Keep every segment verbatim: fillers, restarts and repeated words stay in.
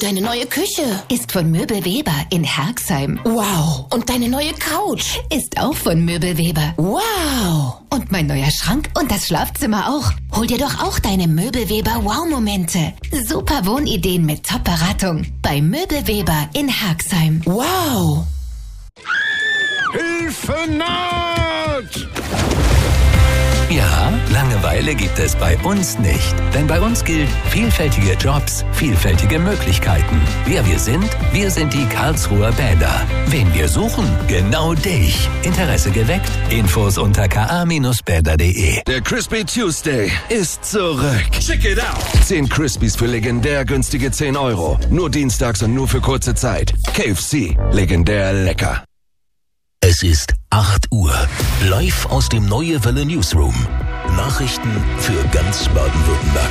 deine neue Küche Ist von Möbelweber in Herxheim. Wow. Und deine neue Couch Ist auch von Möbelweber. Wow. Und mein neuer Schrank und das Schlafzimmer auch. Hol dir doch auch deine Möbelweber Wow-Momente. Super Wohnideen mit Top-Beratung. Bei Möbelweber in Herxheim. Wow. Hilfe Not! Ja, Langeweile gibt es bei uns nicht. Denn bei uns gilt vielfältige Jobs, vielfältige Möglichkeiten. Wer wir sind? Wir sind die Karlsruher Bäder. Wen wir suchen? Genau dich. Interesse geweckt? Infos unter k a Bindestrich bäder punkt d e. Der Crispy Tuesday ist zurück. Check it out. Zehn Crispies für legendär günstige zehn Euro. Nur dienstags und nur für kurze Zeit. K F C. Legendär lecker. Es ist acht Uhr. Live aus dem Neue Welle Newsroom. Nachrichten für ganz Baden-Württemberg.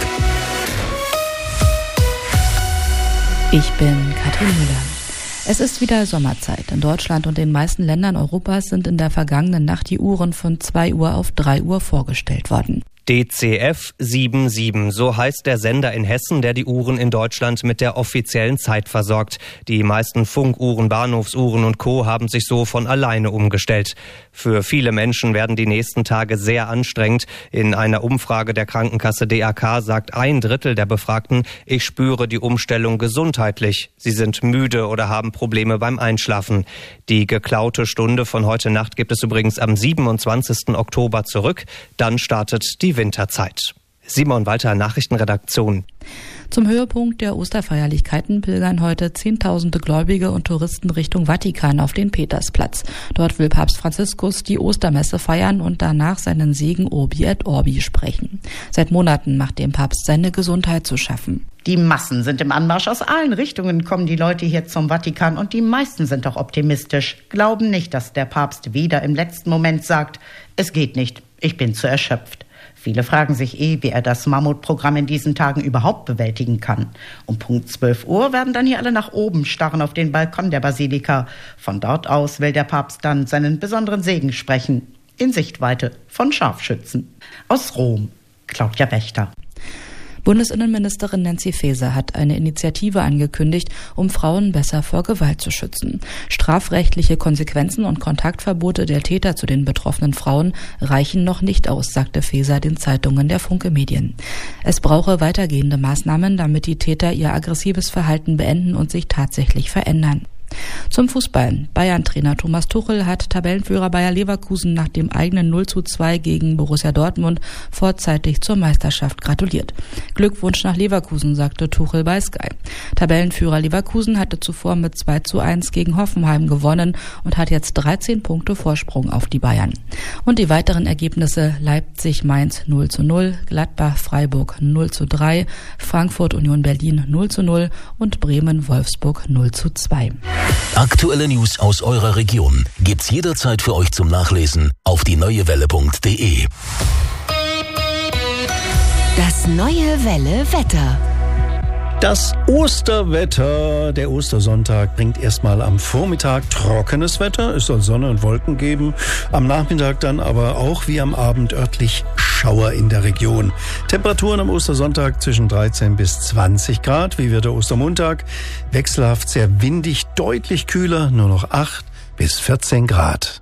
Ich bin Katrin Müller. Es ist wieder Sommerzeit. In Deutschland und den meisten Ländern Europas sind in der vergangenen Nacht die Uhren von zwei Uhr auf drei Uhr vorgestellt worden. D C F sieben sieben, so heißt der Sender in Hessen, der die Uhren in Deutschland mit der offiziellen Zeit versorgt. Die meisten Funkuhren, Bahnhofsuhren und Co. haben sich so von alleine umgestellt. Für viele Menschen werden die nächsten Tage sehr anstrengend. In einer Umfrage der Krankenkasse D A K sagt ein Drittel der Befragten, ich spüre die Umstellung gesundheitlich. Sie sind müde oder haben Probleme beim Einschlafen. Die geklaute Stunde von heute Nacht gibt es übrigens am siebenundzwanzigsten Oktober zurück. Dann startet die Winterzeit. Simon Walter, Nachrichtenredaktion. Zum Höhepunkt der Osterfeierlichkeiten pilgern heute Zehntausende Gläubige und Touristen Richtung Vatikan auf den Petersplatz. Dort will Papst Franziskus die Ostermesse feiern und danach seinen Segen Urbi et Orbi sprechen. Seit Monaten macht dem Papst seine Gesundheit zu schaffen. Die Massen sind im Anmarsch. Aus allen Richtungen kommen die Leute hier zum Vatikan und die meisten sind auch optimistisch. Glauben nicht, dass der Papst wieder im letzten Moment sagt, es geht nicht, ich bin zu erschöpft. Viele fragen sich eh, wie er das Mammutprogramm in diesen Tagen überhaupt bewältigen kann. Um Punkt zwölf Uhr werden dann hier alle nach oben starren auf den Balkon der Basilika. Von dort aus will der Papst dann seinen besonderen Segen sprechen. In Sichtweite von Scharfschützen. Aus Rom, Claudia Wächter. Bundesinnenministerin Nancy Faeser hat eine Initiative angekündigt, um Frauen besser vor Gewalt zu schützen. Strafrechtliche Konsequenzen und Kontaktverbote der Täter zu den betroffenen Frauen reichen noch nicht aus, sagte Faeser den Zeitungen der Funke Medien. Es brauche weitergehende Maßnahmen, damit die Täter ihr aggressives Verhalten beenden und sich tatsächlich verändern. Zum Fußball. Bayern-Trainer Thomas Tuchel hat Tabellenführer Bayer Leverkusen nach dem eigenen null zu zwei gegen Borussia Dortmund vorzeitig zur Meisterschaft gratuliert. Glückwunsch nach Leverkusen, sagte Tuchel bei Sky. Tabellenführer Leverkusen hatte zuvor mit zwei zu eins gegen Hoffenheim gewonnen und hat jetzt dreizehn Punkte Vorsprung auf die Bayern. Und die weiteren Ergebnisse: Leipzig-Mainz null zu null, Gladbach-Freiburg null zu drei, Frankfurt-Union Berlin null zu null und Bremen-Wolfsburg null zu zwei. Aktuelle News aus eurer Region gibt's jederzeit für euch zum Nachlesen auf die neue welle punkt d e. Das Neue Welle Wetter. Das Osterwetter, der Ostersonntag bringt erstmal am Vormittag trockenes Wetter. Es soll Sonne und Wolken geben. Am Nachmittag dann aber auch wie am Abend örtlich Schauer in der Region. Temperaturen am Ostersonntag zwischen dreizehn bis zwanzig Grad. Wie wird der Ostermontag? Wechselhaft sehr windig, deutlich kühler, nur noch acht bis vierzehn Grad.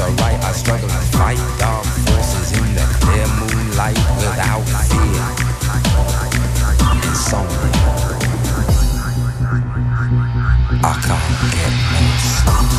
you're right, I struggle to fight dark forces in the clear moonlight without fear. Insomnia, I can't get no sleep.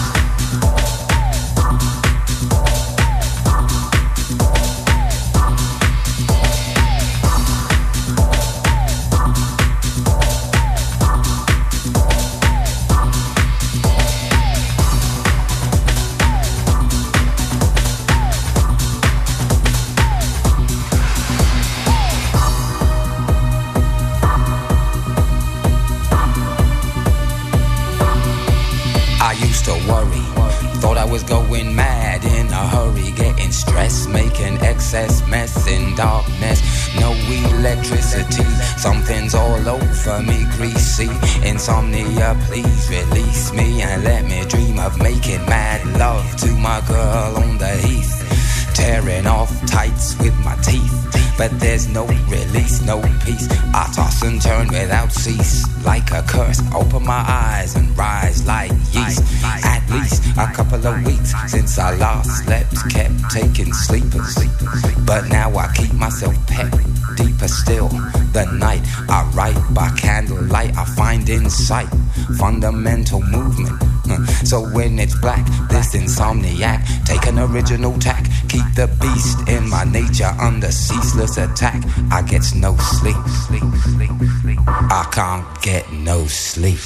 Was going mad in a hurry, getting stressed, making excess mess in darkness. No electricity, something's all over me, greasy. Insomnia, please release me and let me dream of making mad love to my girl on the heath. Tearing off tights with my teeth, but there's no release, no peace. I toss and turn without cease, like a curse. Open my eyes and rise like yeast. At least a couple of weeks since I last slept, kept taking sleepers, but now I keep myself pet. Deeper still, the night I write by candlelight, I find insight, fundamental movement. So when it's black, this insomniac, take an original tack, keep the beast in my nature under ceaseless attack. I get no sleep, sleep, sleep, sleep. I can't get no sleep.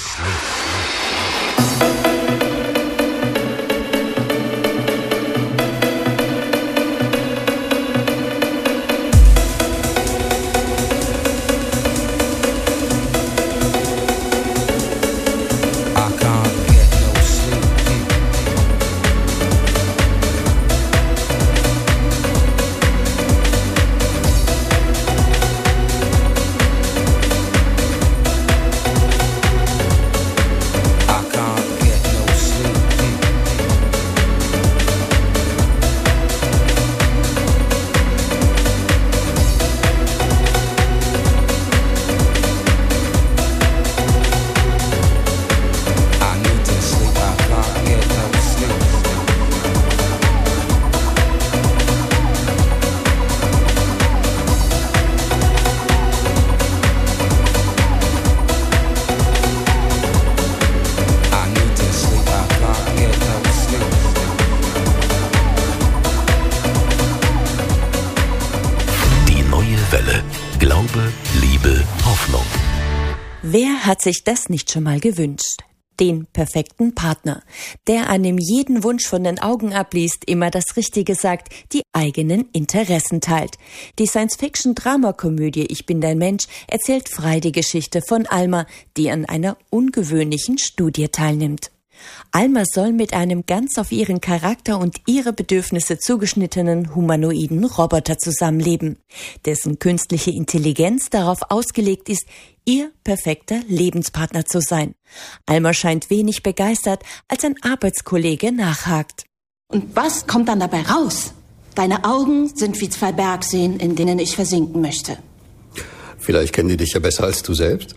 Wer hat sich das nicht schon mal gewünscht? Den perfekten Partner, der einem jeden Wunsch von den Augen abliest, immer das Richtige sagt, die eigenen Interessen teilt. Die Science-Fiction-Dramakomödie Ich bin dein Mensch erzählt frei die Geschichte von Alma, die an einer ungewöhnlichen Studie teilnimmt. Alma soll mit einem ganz auf ihren Charakter und ihre Bedürfnisse zugeschnittenen humanoiden Roboter zusammenleben, dessen künstliche Intelligenz darauf ausgelegt ist, ihr perfekter Lebenspartner zu sein. Alma scheint wenig begeistert, als ein Arbeitskollege nachhakt. Und was kommt dann dabei raus? Deine Augen sind wie zwei Bergseen, in denen ich versinken möchte. Vielleicht kennen die dich ja besser als du selbst.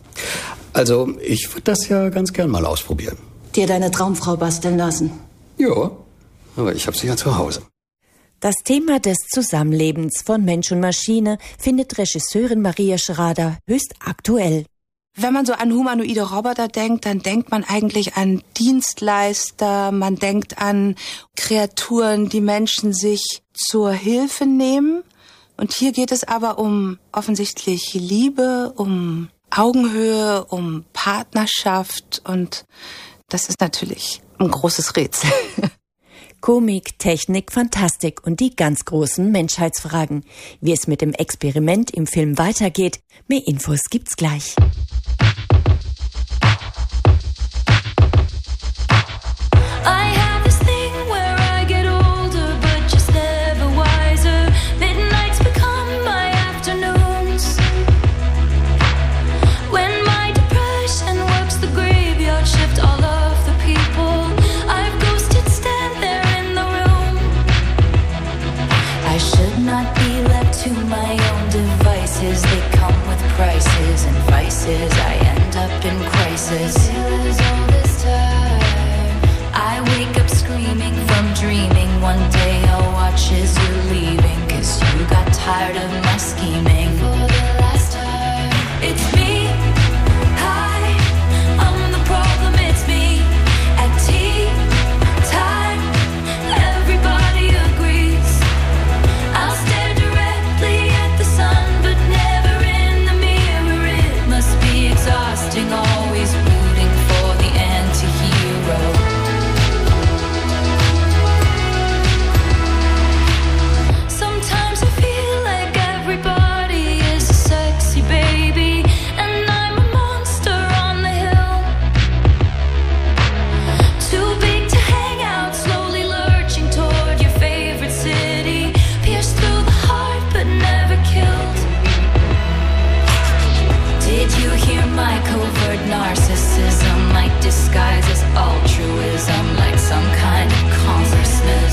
Also, ich würde das ja ganz gern mal ausprobieren. Dir deine Traumfrau basteln lassen? Ja, aber ich habe sie ja zu Hause. Das Thema des Zusammenlebens von Mensch und Maschine findet Regisseurin Maria Schrader höchst aktuell. Wenn man so an humanoide Roboter denkt, dann denkt man eigentlich an Dienstleister, man denkt an Kreaturen, die Menschen sich zur Hilfe nehmen. Und hier geht es aber um offensichtlich Liebe, um Augenhöhe, um Partnerschaft und das ist natürlich ein großes Rätsel. Komik, Technik, Fantastik und die ganz großen Menschheitsfragen. Wie es mit dem Experiment im Film weitergeht, mehr Infos gibt's gleich. I end up in crisis. All this time, I wake up screaming from dreaming. tired of my scheming. For the last time, it's me. Hi, I'm the problem, it's me. At tea time, everybody agrees. I'll stare directly at the sun, but never in the mirror. It must be exhausting, always rooting for the anti-hero. Sometimes I feel like everybody is a sexy baby, and I'm a monster on the hill. Too big to hang out, slowly lurching toward your favorite city. Pierced through the heart, but never killed. Did you hear my covert narcissism? Like disguise as altruism, like some kind of consciousness.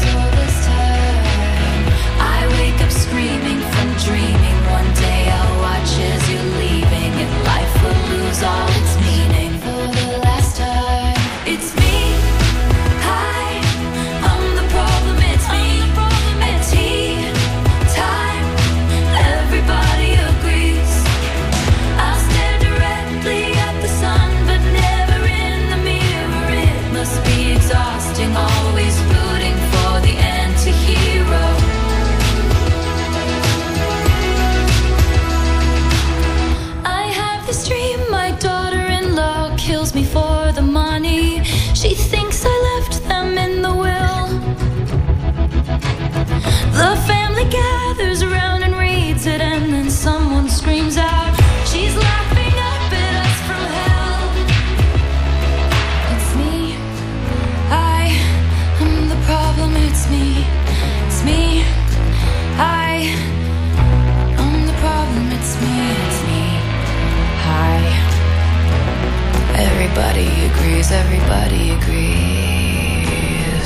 I wake up screaming from dreaming. One day I'll watch as you're leaving, and life will lose all its meaning. For the last time, it's me. Hi, I'm the problem, it's me. At tea time, everybody agrees. I'll stare directly at the sun, but never in the mirror. It must be exhausting, always rooting for the anti-hero. I have this dream, my daughter-in-law kills me for the money. She thinks I left them in the will. The family gathers around and reads it, and then someone screams out, she's laughing up at us from hell. It's me. I am the problem, it's me. It's me. I am the problem, it's me. It's me. Hi. Everybody agrees, everybody agrees.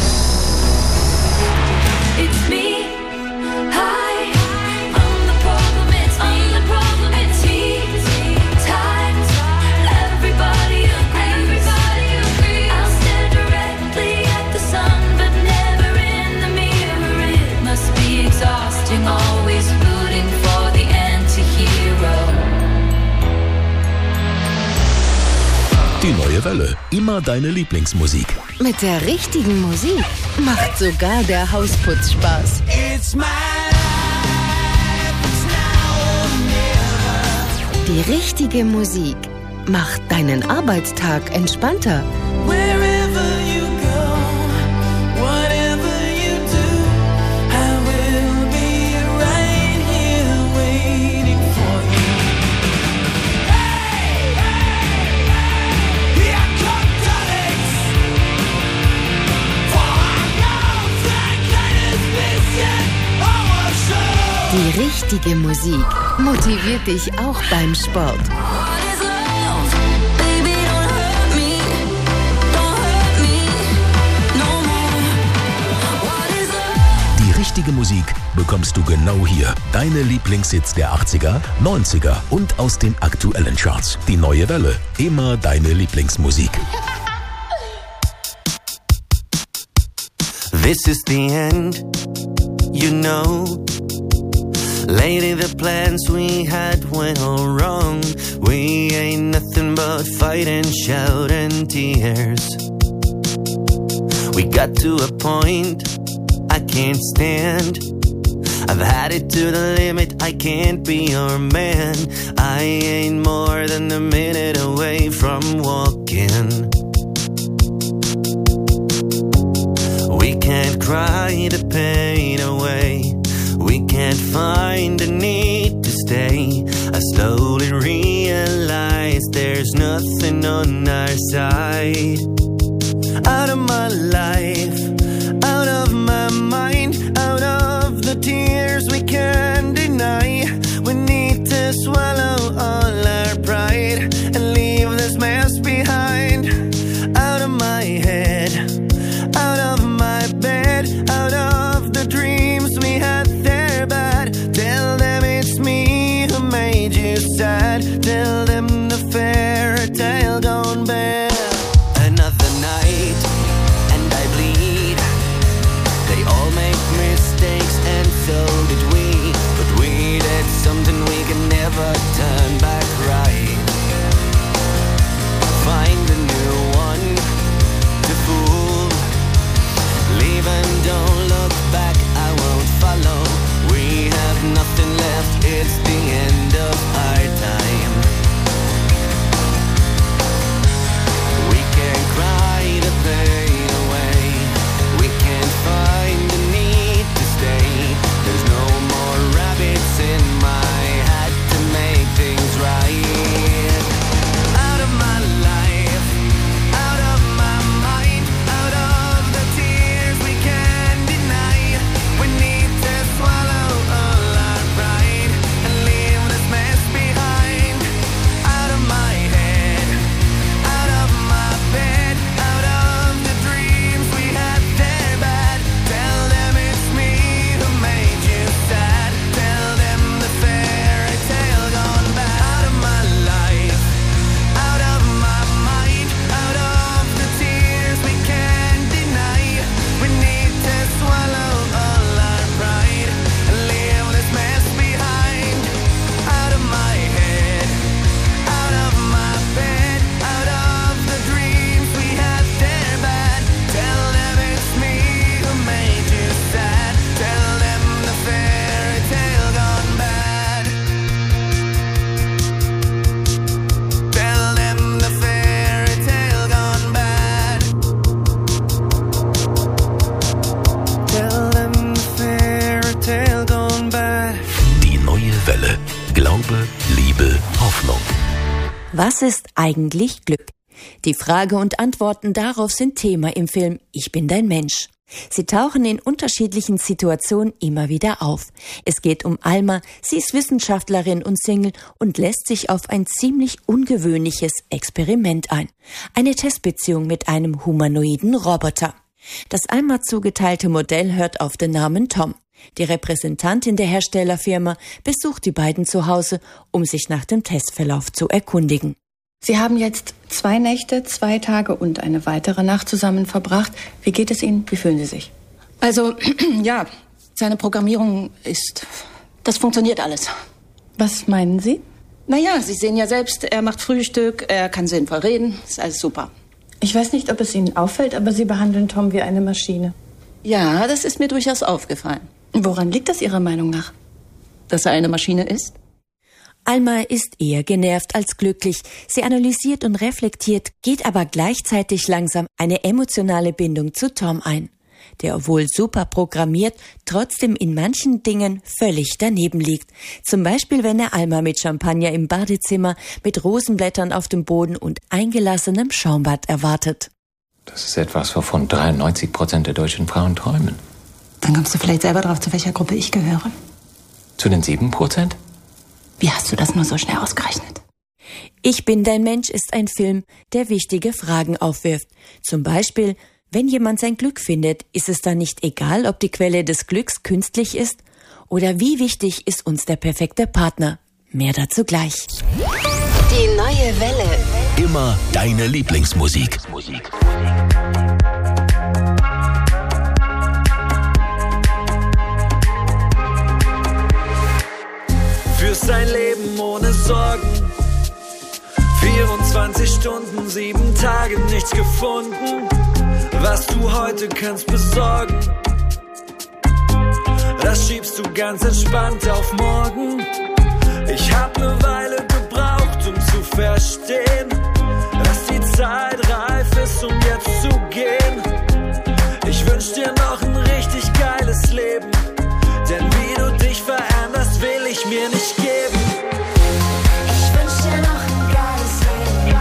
It's me. Hi. I'm the problem, it's me. I'm the problem, it's tea time. Everybody agrees. Everybody agrees. I'll stare directly at the sun, but never in the mirror. It must be exhausting, always rooting for the anti-hero. Die neue Welle. Immer deine Lieblingsmusik. Mit der richtigen Musik macht sogar der Hausputz Spaß. Die richtige Musik macht deinen Arbeitstag entspannter. Die richtige Musik motiviert dich auch beim Sport. Die richtige Musik bekommst du genau hier. Deine Lieblingshits der achtziger, neunziger und aus den aktuellen Charts. Die neue Welle. Immer deine Lieblingsmusik. This is the end, you know. Lately the plans we had went all wrong. We ain't nothing but fight and shout and tears. We got to a point I can't stand. I've had it to the limit, I can't be your man. I ain't more than a minute away from walking. We can't cry the pain away. We can't find the need to stay. I slowly realize there's nothing on our side. Out of my life, out of my mind, out of the tears we can't deny. We need to swallow all our pride and leave this mess behind. Out of my head, out of my bed, out of the dreams we had there bad. Tell them it's me who made you sad. Tell them the fairy tale gone bad. Another night and I bleed. They all make mistakes and so Was ist eigentlich Glück? Die Frage und Antworten darauf sind Thema im Film Ich bin dein Mensch. Sie tauchen in unterschiedlichen Situationen immer wieder auf. Es geht um Alma, sie ist Wissenschaftlerin und Single und lässt sich auf ein ziemlich ungewöhnliches Experiment ein. Eine Testbeziehung mit einem humanoiden Roboter. Das Alma zugeteilte Modell hört auf den Namen Tom. Die Repräsentantin der Herstellerfirma besucht die beiden zu Hause, um sich nach dem Testverlauf zu erkundigen. Sie haben jetzt zwei Nächte, zwei Tage und eine weitere Nacht zusammen verbracht. Wie geht es Ihnen? Wie fühlen Sie sich? Also, ja, seine Programmierung ist... Das funktioniert alles. Was meinen Sie? Naja, Sie sehen ja selbst, er macht Frühstück, er kann sinnvoll reden, ist alles super. Ich weiß nicht, ob es Ihnen auffällt, aber Sie behandeln Tom wie eine Maschine. Ja, das ist mir durchaus aufgefallen. Woran liegt das Ihrer Meinung nach? Dass er eine Maschine ist? Alma ist eher genervt als glücklich. Sie analysiert und reflektiert, geht aber gleichzeitig langsam eine emotionale Bindung zu Tom ein, der, obwohl super programmiert, trotzdem in manchen Dingen völlig daneben liegt. Zum Beispiel, wenn er Alma mit Champagner im Badezimmer, mit Rosenblättern auf dem Boden und eingelassenem Schaumbad erwartet. Das ist etwas, wovon dreiundneunzig Prozent der deutschen Frauen träumen. Dann kommst du vielleicht selber drauf, zu welcher Gruppe ich gehöre. Zu den sieben Prozent? Wie hast du das nur so schnell ausgerechnet? Ich bin dein Mensch ist ein Film, der wichtige Fragen aufwirft. Zum Beispiel, wenn jemand sein Glück findet, ist es dann nicht egal, ob die Quelle des Glücks künstlich ist? Oder wie wichtig ist uns der perfekte Partner? Mehr dazu gleich. Die neue Welle. Immer deine Lieblingsmusik. Führst ein Leben ohne Sorgen. vierundzwanzig Stunden, sieben Tage, nichts gefunden. Was du heute kannst besorgen, das schiebst du ganz entspannt auf morgen. Ich hab ne Weile gebraucht, um zu verstehen, dass die Zeit reif ist, um jetzt zu gehen. Ich wünsch dir noch ein richtig geiles Leben, denn wie du dich veränderst, will ich mir nicht geben. Ich wünsch dir noch ein geiles Leben,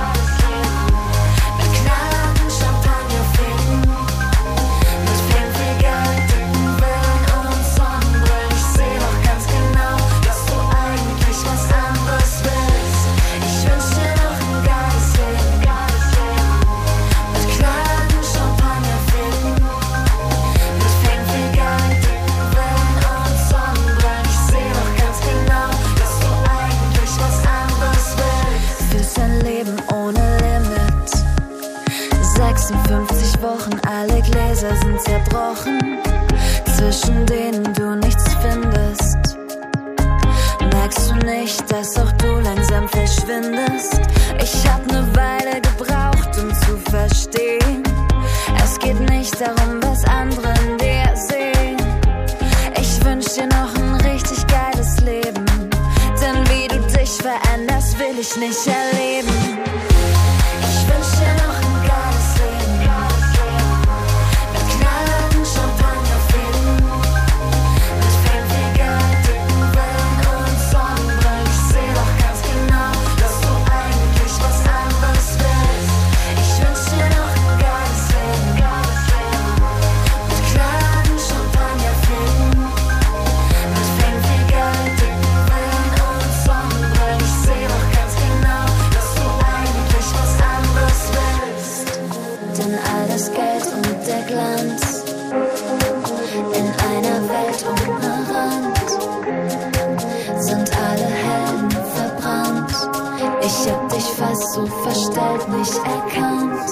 mit knallharten Champagnerfäden, mit viel, viel Geld, dicken Villen und Sonnenbrillen. Ich seh doch ganz genau, dass du eigentlich was anderes willst. Ich wünsch dir noch ein geiles Leben, mit knallharten Champagnerfäden, mit viel, viel Geld, dicken Villen und Sonnenbrillen. Ich seh doch ganz genau, dass du eigentlich was anderes willst. Führst ein Leben ohne Limit, sechsundfünfzig Wochen, alle Gläser sind zerbrochen, zwischen denen du nichts findest. Merkst du nicht, dass auch du langsam verschwindest? Ich hab ne Weile gebraucht, um zu verstehen, es geht nicht darum, was andere in dir sehen. Ich wünsch dir noch ein richtig geiles Leben, denn wie du dich veränderst, will ich nicht erleben. Ich wünsch dir noch ein geiles Leben, mit knallharten Champagnerfäden, mit viel, viel Geld, dicken Villen und Sonnenbrillen. Ich seh doch ganz genau, dass du eigentlich was anderes willst. Ich wünsch dir noch ein geiles Leben, mit knallharten Champagnerfäden, mit viel, viel Geld, dicken Villen und Sonnenbrillen. Ich seh doch ganz genau, dass du eigentlich was anderes willst. Denn all das Geld und der Glanz in einer Welt ohne Rand sind alle Helden verbrannt. Ich hab dich fast so verstellt nicht erkannt.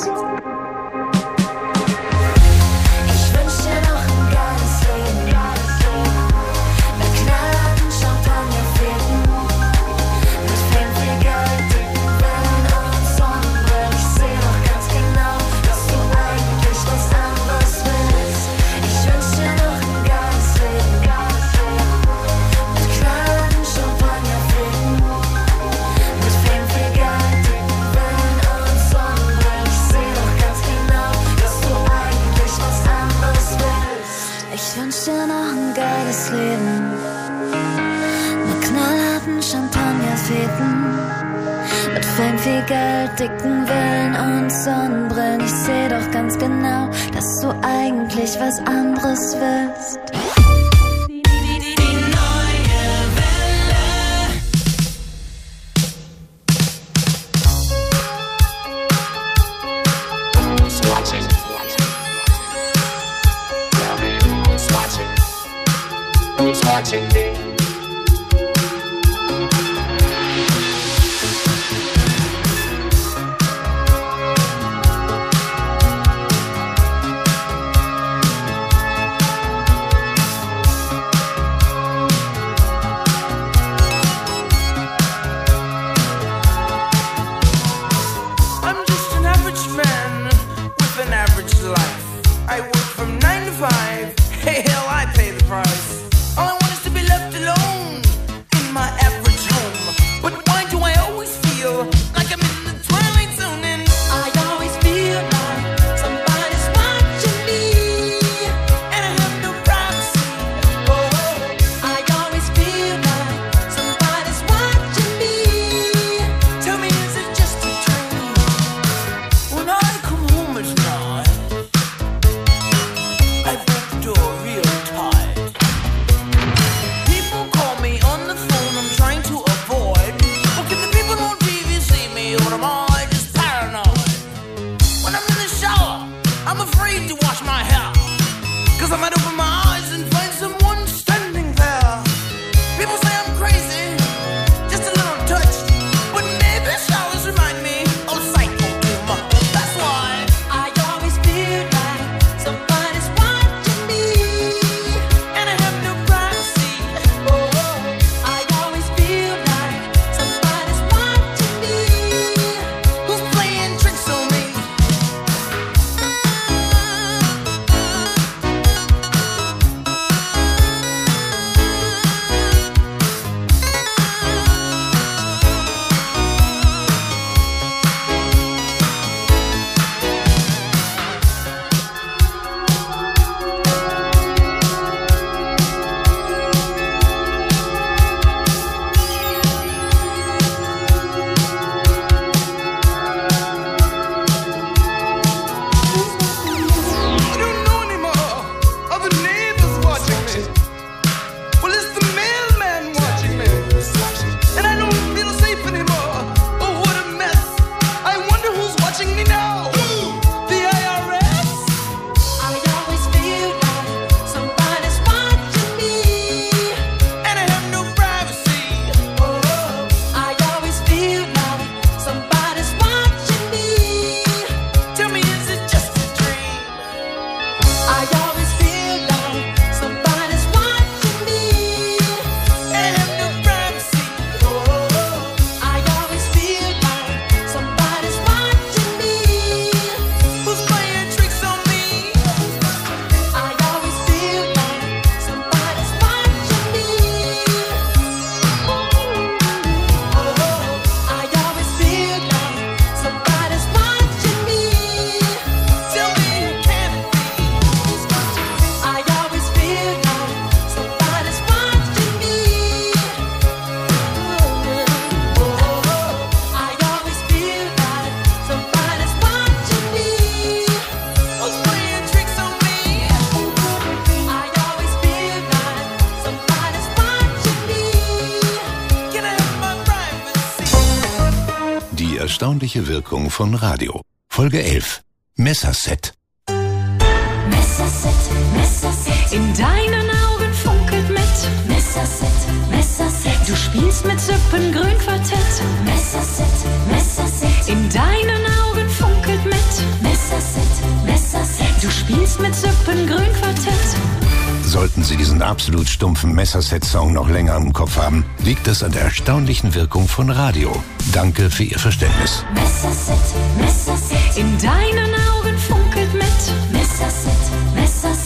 Ich wünsch dir noch ein geiles Leben, mit knallharten Champagnerfäden, mit viel, viel Geld, dicken Villen und Sonnenbrillen. Ich seh doch ganz genau, dass du eigentlich was anderes willst. Ich wünsch dir noch ein geiles Leben, mit knallharten Champagnerfäden, mit viel, viel Geld, dicken Villen und Sonnenbrillen. Ich seh doch ganz Viel Geld, dicken Villen und Sonnenbrillen. Ich seh doch ganz genau, dass du eigentlich was anderes willst. Who's watching me? I'm just an average man with an average life. I work from nine to five. Hey, hell, I pay the price. All I want is to be left alone in my average home. But why do I always feel like I'm in the twilight zone? And I always feel like somebody's watching me, and I have no privacy. Oh, I always feel like somebody's watching me. Tell me, is it just a dream? When I come home at night, I break the door real tight. People call me on the phone, I'm trying to avoid. Well, can the people on T V see me, or am I just paranoid? When I'm in the shower, I'm afraid to wash my hair, 'cause I might open my eyes and find someone standing there. People say I'm crazy, just a little touched, but maybe showers remind me of Psycho Doom. That's why I always feel like somebody's watching me, and I have no privacy. Oh, I always feel like somebody's watching me. Who's playing tricks on me? I don't know anymore. Are the neighbors watching me? Well, it's the mailman watching me, and I don't feel safe anymore. Oh, what a mess! I wonder who's watching me now. The I R S? I always feel like somebody's watching me, and I have no privacy. Oh, I always feel like somebody's watching me. Tell me, is it just a dream? I always feel like somebody's watching me, and I have no privacy. Oh, I always feel like somebody's watching me. Who's playing tricks on me? I always feel like somebody's watching me. Oh, I always feel like somebody's watching me. Tell me, can it be? I always feel like somebody's watching me. Oh, I always feel like somebody's watching me. Who's playing tricks on me? I always feel like somebody's watching me. Can I have my privacy? Die erstaunliche Wirkung von Radio. Folge elf. Messerset. Messerset, Messerset. In deinen Augen funkelt mit. Messerset, Messerset. Du spielst mit Sippengrün Quartett. Messerset, Messerset. In deinen Augen funkelt mit. Messerset, Messerset. Du spielst mit Sippengrün Quartett. Sollten Sie diesen absolut stumpfen Messerset-Song noch länger im Kopf haben, liegt es an der erstaunlichen Wirkung von Radio. Danke für Ihr Verständnis. Messerset, Messerset. In deinen